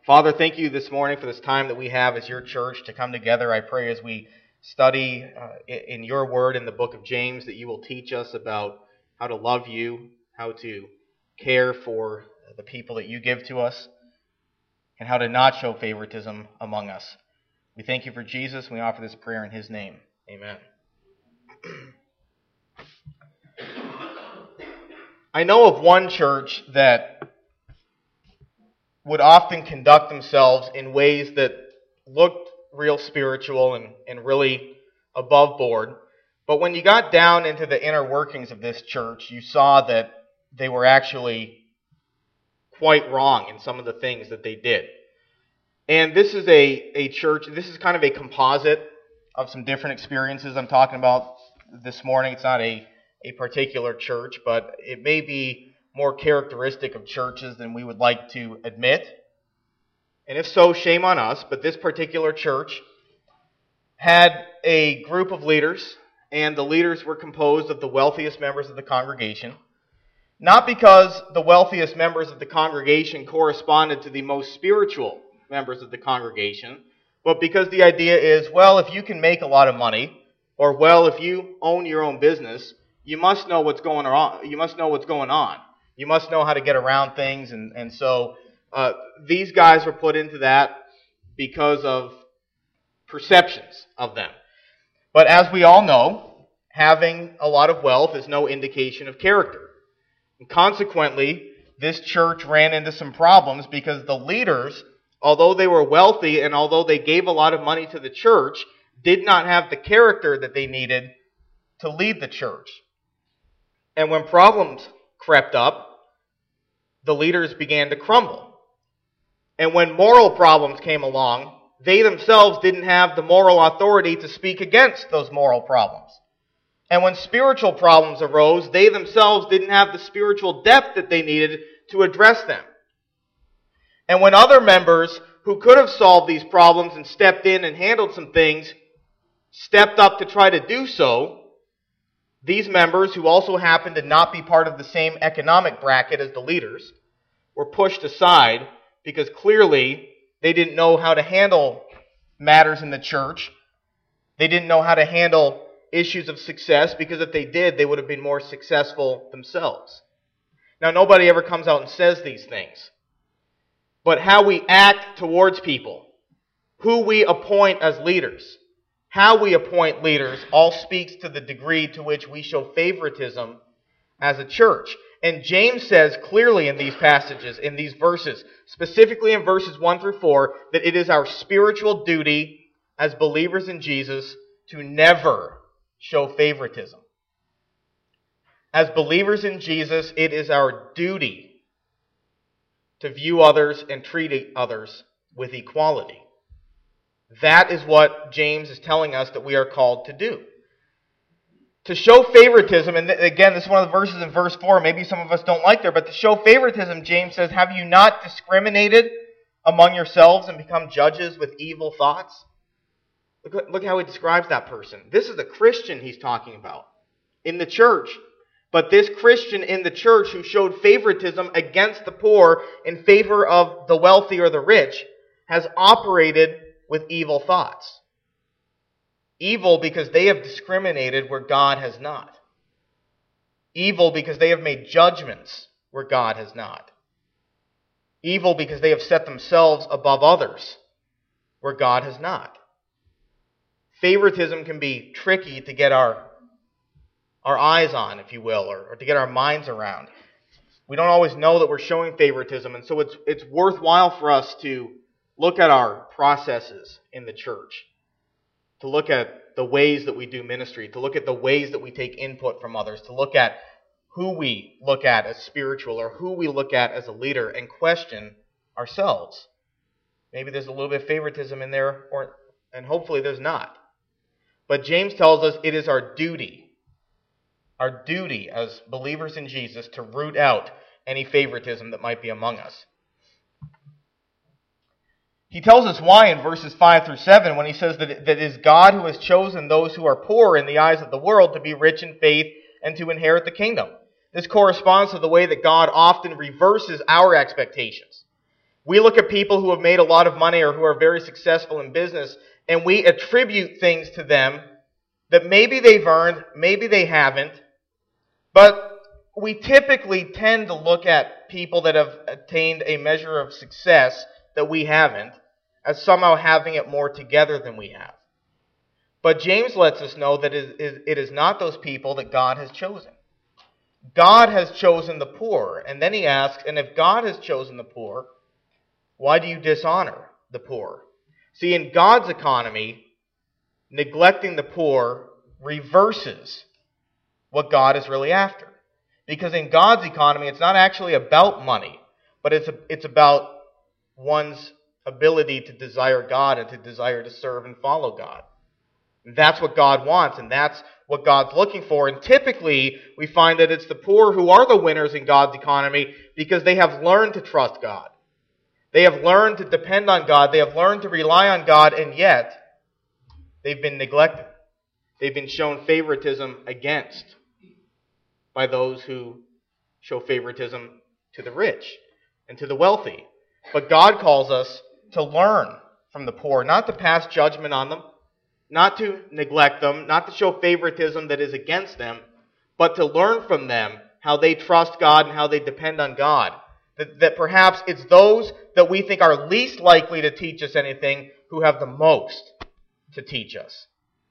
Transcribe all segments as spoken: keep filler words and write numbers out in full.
Father, thank you this morning for this time that we have as your church to come together. I pray as we study uh, in your word in the book of James that you will teach us about how to love you, how to care for the people that you give to us, and how to not show favoritism among us. We thank you for Jesus, and we offer this prayer in his name. Amen. I know of one church that would often conduct themselves in ways that looked real spiritual and, and really above board. But when you got down into the inner workings of this church, you saw that they were actually quite wrong in some of the things that they did. And this is a, a church, this is kind of a composite of some different experiences I'm talking about this morning. It's not a, a particular church, but it may be more characteristic of churches than we would like to admit. And if so, shame on us. But this particular church had a group of leaders, and the leaders were composed of the wealthiest members of the congregation. Not because the wealthiest members of the congregation corresponded to the most spiritual members of the congregation, but because the idea is, well, if you can make a lot of money, or well, if you own your own business, you must know what's going on. You must know what's going on. You must know how to get around things, and, and so uh, these guys were put into that because of perceptions of them. But as we all know, having a lot of wealth is no indication of character. And consequently, this church ran into some problems because the leaders, although they were wealthy and although they gave a lot of money to the church, did not have the character that they needed to lead the church. And when problems crept up, the leaders began to crumble. And when moral problems came along, they themselves didn't have the moral authority to speak against those moral problems. And when spiritual problems arose, they themselves didn't have the spiritual depth that they needed to address them. And when other members who could have solved these problems and stepped in and handled some things, stepped up to try to do so, these members, who also happened to not be part of the same economic bracket as the leaders, were pushed aside because clearly they didn't know how to handle matters in the church. They didn't know how to handle issues of success, because if they did, they would have been more successful themselves. Now, nobody ever comes out and says these things. But how we act towards people, who we appoint as leaders, how we appoint leaders, all speaks to the degree to which we show favoritism as a church. And James says clearly in these passages, in these verses, specifically in verses one through four, that it is our spiritual duty as believers in Jesus to never show favoritism. As believers in Jesus, it is our duty to view others and treat others with equality. That is what James is telling us that we are called to do. To show favoritism, and again, this is one of the verses in verse four, maybe some of us don't like there, but to show favoritism, James says, have you not discriminated among yourselves and become judges with evil thoughts? Look, look how he describes that person. This is a Christian he's talking about in the church. But this Christian in the church who showed favoritism against the poor in favor of the wealthy or the rich has operated with evil thoughts. Evil because they have discriminated where God has not. Evil because they have made judgments where God has not. Evil because they have set themselves above others where God has not. Favoritism can be tricky to get our, our eyes on, if you will, or, or to get our minds around. We don't always know that we're showing favoritism, and so it's it's worthwhile for us to look at our processes in the church, to look at the ways that we do ministry, to look at the ways that we take input from others, to look at who we look at as spiritual or who we look at as a leader, and question ourselves. Maybe there's a little bit of favoritism in there, or and hopefully there's not. But James tells us it is our duty, our duty as believers in Jesus to root out any favoritism that might be among us. He tells us why in verses five through seven when he says that it is God who has chosen those who are poor in the eyes of the world to be rich in faith and to inherit the kingdom. This corresponds to the way that God often reverses our expectations. We look at people who have made a lot of money or who are very successful in business, and we attribute things to them that maybe they've earned, maybe they haven't, but we typically tend to look at people that have attained a measure of success that we haven't as somehow having it more together than we have. But James lets us know that it is not those people that God has chosen. God has chosen the poor. And then he asks, and if God has chosen the poor, why do you dishonor the poor? See, in God's economy, neglecting the poor reverses what God is really after. Because in God's economy, it's not actually about money, but it's, a, it's about one's ability to desire God and to desire to serve and follow God. That's what God wants, and that's what God's looking for. And typically, we find that it's the poor who are the winners in God's economy because they have learned to trust God. They have learned to depend on God. They have learned to rely on God, and yet they've been neglected. They've been shown favoritism against by those who show favoritism to the rich and to the wealthy. But God calls us to learn from the poor, not to pass judgment on them, not to neglect them, not to show favoritism that is against them, but to learn from them how they trust God and how they depend on God. That, that perhaps it's those that we think are least likely to teach us anything who have the most to teach us.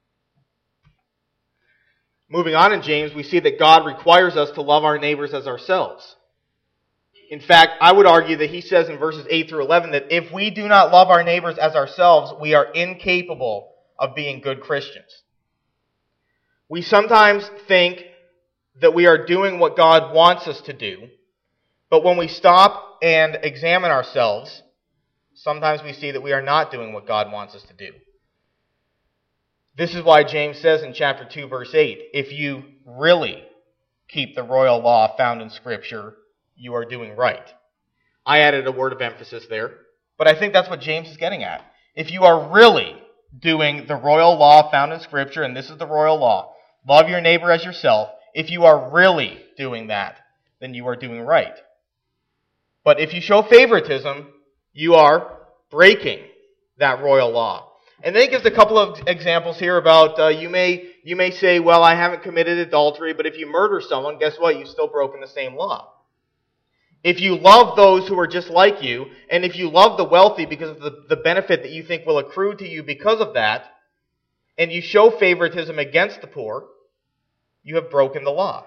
Moving on in James, we see that God requires us to love our neighbors as ourselves. In fact, I would argue that he says in verses eight through eleven that if we do not love our neighbors as ourselves, we are incapable of being good Christians. We sometimes think that we are doing what God wants us to do, but when we stop and examine ourselves, sometimes we see that we are not doing what God wants us to do. This is why James says in chapter two, verse eight, if you really keep the royal law found in Scripture, you are doing right. I added a word of emphasis there, but I think that's what James is getting at. If you are really doing the royal law found in Scripture, and this is the royal law, love your neighbor as yourself, if you are really doing that, then you are doing right. But if you show favoritism, you are breaking that royal law. And then he gives a couple of examples here about uh, you may you may say, well, I haven't committed adultery, but if you murder someone, guess what? You've still broken the same law. If you love those who are just like you, and if you love the wealthy because of the, the benefit that you think will accrue to you because of that, and you show favoritism against the poor, you have broken the law.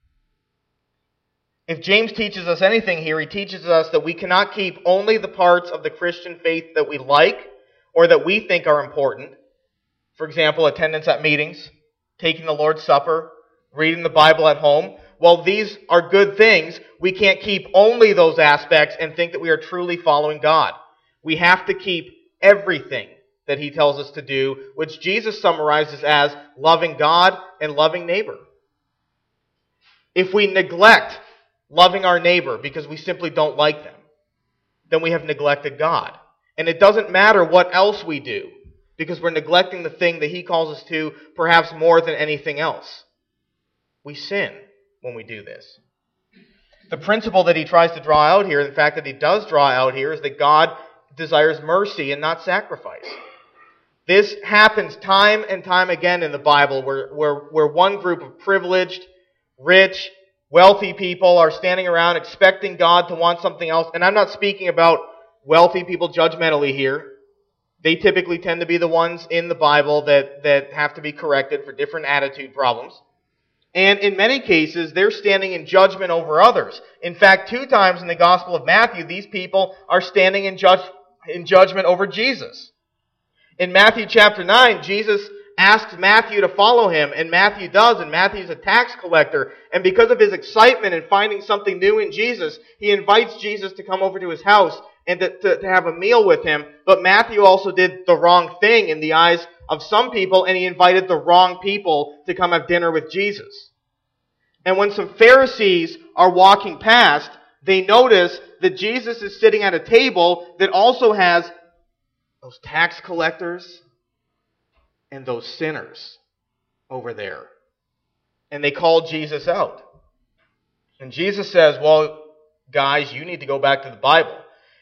If James teaches us anything here, he teaches us that we cannot keep only the parts of the Christian faith that we like or that we think are important. For example, attendance at meetings, taking the Lord's Supper, reading the Bible at home. While these are good things, we can't keep only those aspects and think that we are truly following God. We have to keep everything that he tells us to do, which Jesus summarizes as loving God and loving neighbor. If we neglect loving our neighbor because we simply don't like them, then we have neglected God. And it doesn't matter what else we do, because we're neglecting the thing that he calls us to perhaps more than anything else. We sin when we do this. The principle that he tries to draw out here, the fact that he does draw out here, is that God desires mercy and not sacrifice. This happens time and time again in the Bible, where, where, where one group of privileged, rich, wealthy people are standing around expecting God to want something else. And I'm not speaking about wealthy people judgmentally here. They typically tend to be the ones in the Bible that, that have to be corrected for different attitude problems. And in many cases, they're standing in judgment over others. In fact, two times in the Gospel of Matthew, these people are standing in, judge, in judgment over Jesus. In Matthew chapter nine, Jesus asks Matthew to follow him, and Matthew does, and Matthew's a tax collector. And because of his excitement in finding something new in Jesus, he invites Jesus to come over to his house and to, to, to have a meal with him. But Matthew also did the wrong thing in the eyes of some people, and he invited the wrong people to come have dinner with Jesus. And when some Pharisees are walking past, they notice that Jesus is sitting at a table that also has those tax collectors and those sinners over there. And they call Jesus out. And Jesus says, well, guys, you need to go back to the Bible.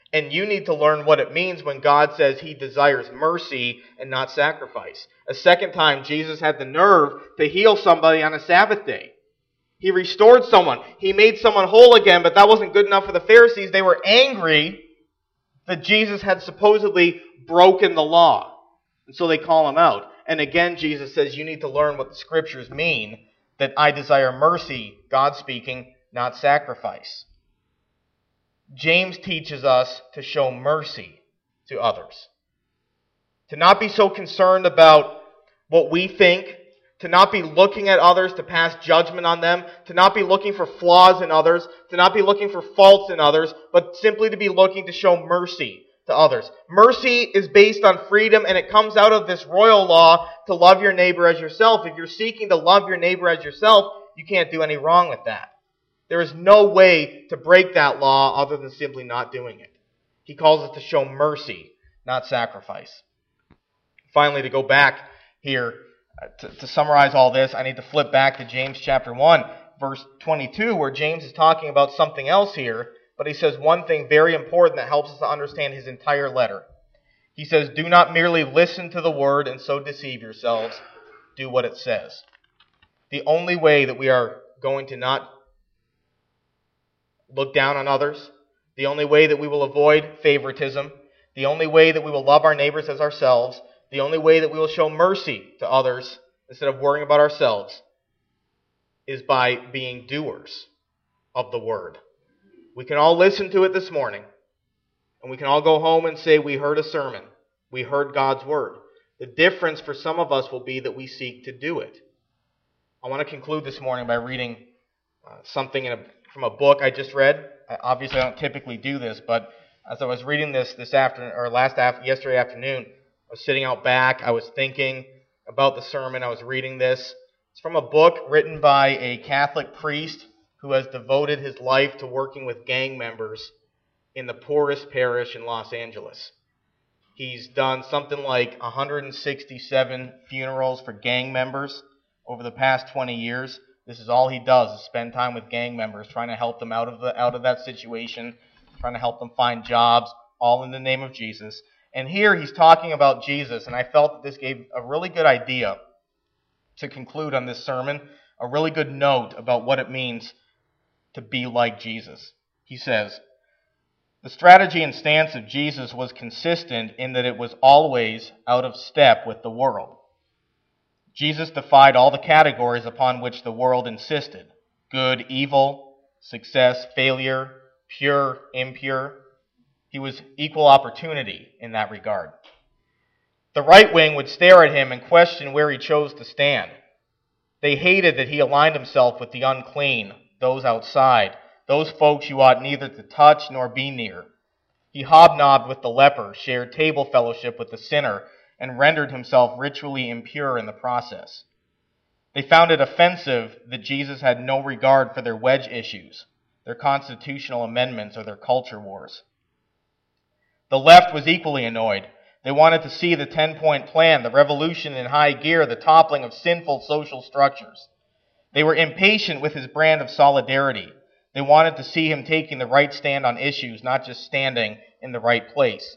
And you need to learn what it means when God says he desires mercy and not sacrifice. A second time, Jesus had the nerve to heal somebody on a Sabbath day. He restored someone. He made someone whole again, but that wasn't good enough for the Pharisees. They were angry that Jesus had supposedly broken the law. And so they call him out. And again, Jesus says, you need to learn what the Scriptures mean, that I desire mercy, God speaking, not sacrifice. James teaches us to show mercy to others. To not be so concerned about what we think, to not be looking at others to pass judgment on them, to not be looking for flaws in others, to not be looking for faults in others, but simply to be looking to show mercy to others. Mercy is based on freedom, and it comes out of this royal law to love your neighbor as yourself. If you're seeking to love your neighbor as yourself, you can't do any wrong with that. There is no way to break that law other than simply not doing it. He calls us to show mercy, not sacrifice. Finally, to go back here, uh, to, to summarize all this, I need to flip back to James chapter one, verse twenty-two, where James is talking about something else here, but he says one thing very important that helps us to understand his entire letter. He says, do not merely listen to the word and so deceive yourselves. Do what it says. The only way that we are going to not look down on others, the only way that we will avoid favoritism, the only way that we will love our neighbors as ourselves, the only way that we will show mercy to others instead of worrying about ourselves is by being doers of the word. We can all listen to it this morning, and we can all go home and say we heard a sermon, we heard God's word. The difference for some of us will be that we seek to do it. I want to conclude this morning by reading uh, something in a from a book I just read. I, obviously, I don't typically do this, but as I was reading this this afternoon or last after, yesterday afternoon, I was sitting out back. I was thinking about the sermon. I was reading this. It's from a book written by a Catholic priest who has devoted his life to working with gang members in the poorest parish in Los Angeles. He's done something like one hundred sixty-seven funerals for gang members over the past twenty years. This is all he does, is spend time with gang members, trying to help them out of the out of that situation, trying to help them find jobs, all in the name of Jesus. And here he's talking about Jesus, and I felt that this gave a really good idea to conclude on this sermon, a really good note about what it means to be like Jesus. He says, the strategy and stance of Jesus was consistent in that it was always out of step with the world. Jesus defied all the categories upon which the world insisted: good, evil, success, failure, pure, impure. He was equal opportunity in that regard. The right wing would stare at him and question where he chose to stand. They hated that he aligned himself with the unclean, those outside, those folks you ought neither to touch nor be near. He hobnobbed with the leper, shared table fellowship with the sinner, and rendered himself ritually impure in the process. They found it offensive that Jesus had no regard for their wedge issues, their constitutional amendments, or their culture wars. The left was equally annoyed. They wanted to see the ten-point plan, the revolution in high gear, the toppling of sinful social structures. They were impatient with his brand of solidarity. They wanted to see him taking the right stand on issues, not just standing in the right place.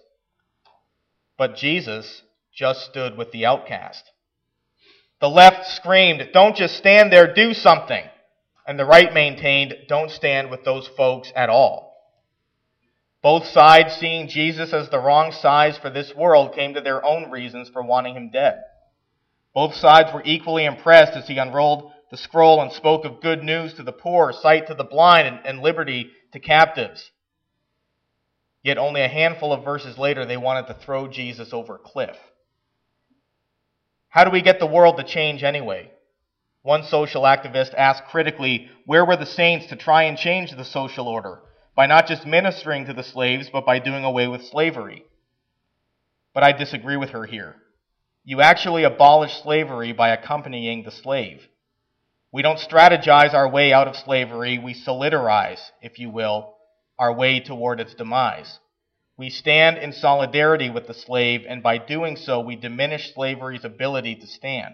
But Jesus just stood with the outcast. The left screamed, don't just stand there, do something. And the right maintained, don't stand with those folks at all. Both sides, seeing Jesus as the wrong size for this world, came to their own reasons for wanting him dead. Both sides were equally impressed as he unrolled the scroll and spoke of good news to the poor, sight to the blind, and, and liberty to captives. Yet only a handful of verses later, they wanted to throw Jesus over a cliff. How do we get the world to change anyway? One social activist asked critically, where were the saints to try and change the social order, by not just ministering to the slaves, but by doing away with slavery? But I disagree with her here. You actually abolish slavery by accompanying the slave. We don't strategize our way out of slavery, we solidarize, if you will, our way toward its demise. We stand in solidarity with the slave, and by doing so, we diminish slavery's ability to stand.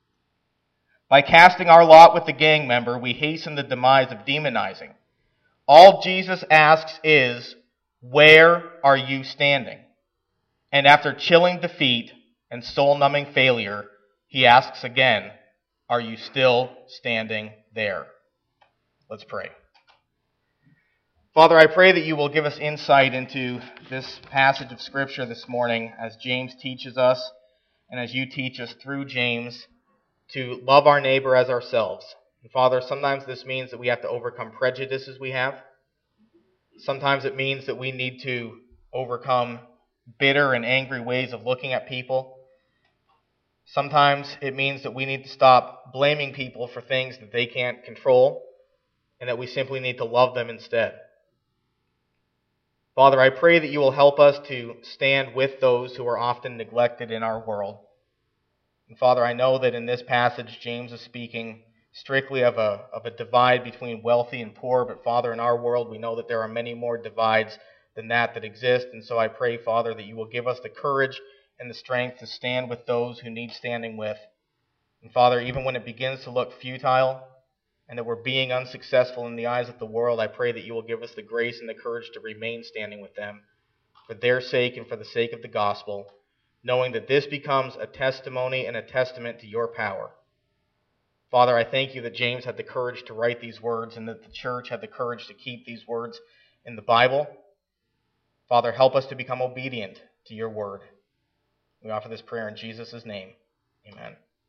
By casting our lot with the gang member, we hasten the demise of demonizing. All Jesus asks is, Where are you standing? And after chilling defeat and soul-numbing failure, he asks again, are you still standing there? Let's pray. Father, I pray that you will give us insight into this passage of Scripture this morning as James teaches us and as you teach us through James to love our neighbor as ourselves. And Father, sometimes this means that we have to overcome prejudices we have. Sometimes it means that we need to overcome bitter and angry ways of looking at people. Sometimes it means that we need to stop blaming people for things that they can't control and that we simply need to love them instead. Father, I pray that you will help us to stand with those who are often neglected in our world. And Father, I know that in this passage, James is speaking strictly of a, of a divide between wealthy and poor, but Father, in our world, we know that there are many more divides than that that exist. And so I pray, Father, that you will give us the courage and the strength to stand with those who need standing with. And Father, even when it begins to look futile, and that we're being unsuccessful in the eyes of the world, I pray that you will give us the grace and the courage to remain standing with them for their sake and for the sake of the gospel, knowing that this becomes a testimony and a testament to your power. Father, I thank you that James had the courage to write these words and that the church had the courage to keep these words in the Bible. Father, help us to become obedient to your word. We offer this prayer in Jesus' name. Amen.